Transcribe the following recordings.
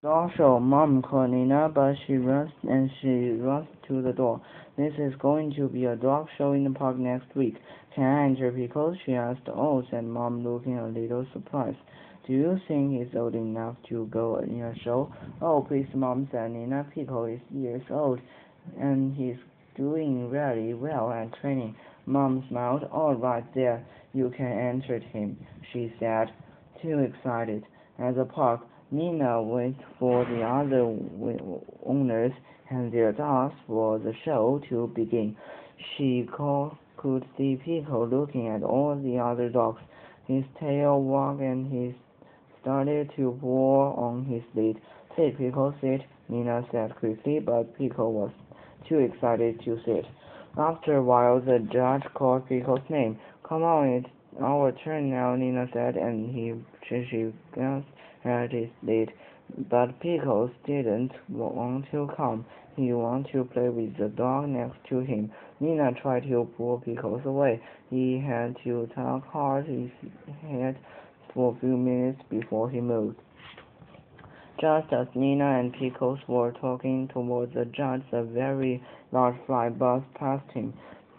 Dog show. Mom called Nina, but she rushed to the door. This is going to be a dog show in the park next week. Can I enter Pickles? She asked. Oh, said Mom, looking a little surprised. Do you think he's old enough to go in a show? Oh, please, Mom, said Nina. Pickle is years old, and he's doing really well at training. Mom smiled. All right, there, you can enter him, she said, too excited. At the park, Nina waited for the other owners and their dogs for the show to begin. Could see Pico looking at all the other dogs. His tail wagged and he started to pull on his lead. Sit, Pico, sit, Nina said quickly, but Pico was too excited to sit. After a while, the judge called Pico's name. Come on, it's our turn now, Nina said, and she glanced at his lead. But Pickles didn't want to come. He wanted to play with the dog next to him. Nina tried to pull Pickles away. He had to tug hard his head for a few minutes before he moved. Just as Nina and Pickles were talking towards the judge, a very large fly buzzed past him.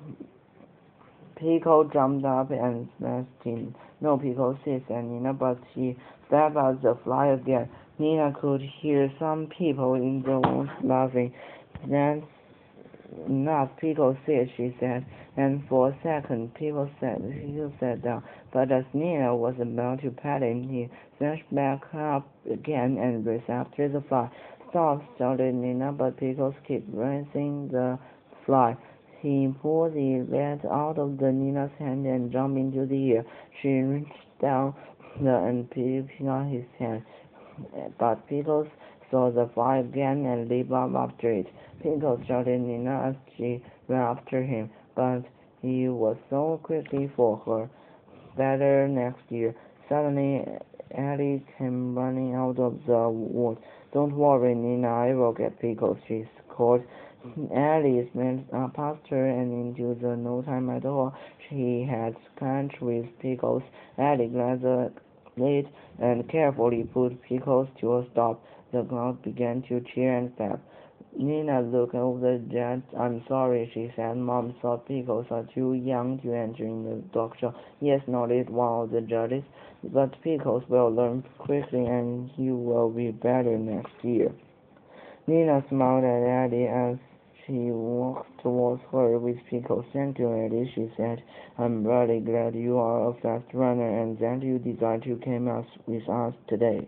Pickle jumped up and smashed him. No, Pickle, said Nina, but he stabbed at the fly again. Nina could hear some people in the woods laughing. That's enough, Pickle said, she said, and for a second Pickle sat down. But as Nina was about to pat him, he snatched back up again and raced after the fly. Stop, shouted Nina, but Pickles kept racing the fly. He pulled the bat out of Nina's hand and jumped into the air. She reached down and picked up his hand, but Pickles saw the fly again and leaped up after it. Pickles shouted Nina as she ran after him, but he was so quickly for her. Better next year. Suddenly, Ellie came running out of the woods. Don't worry, Nina, I will get Pickles, she called. Ellie went past her and into the no time at all. She had clinched with Pickles. Ellie grabbed the lid and carefully put Pickles to a stop. The crowd began to cheer and clap. Nina looked over the judge. I'm sorry, she said. Mom thought Pickles are too young to enter in the dog show. Yes, nodded one of the judges, but Pickles will learn quickly and he will be better next year. Nina smiled at Ellie as she walked towards her with Pickles. Thank you, Ellie, she said. I'm really glad you are a fast runner and that you decided to come out with us today.